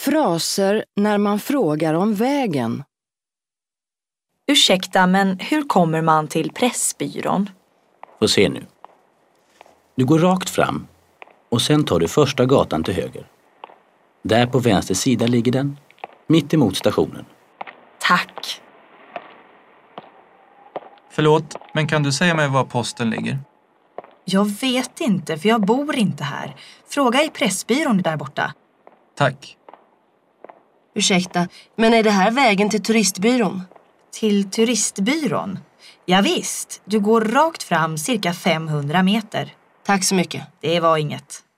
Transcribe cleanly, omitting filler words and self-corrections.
Fraser när man frågar om vägen. Ursäkta, men hur kommer man till Pressbyrån? Få se nu. Du går rakt fram och sen tar du första gatan till höger. Där på vänster sida ligger den, mitt emot stationen. Tack. Förlåt, men kan du säga mig var posten ligger? Jag vet inte, för jag bor inte här. Fråga i Pressbyrån där borta. Tack. Ursäkta, men är det här vägen till turistbyrån? Till turistbyrån? Ja visst, du går rakt fram cirka 500 meter. Tack så mycket. Det var inget.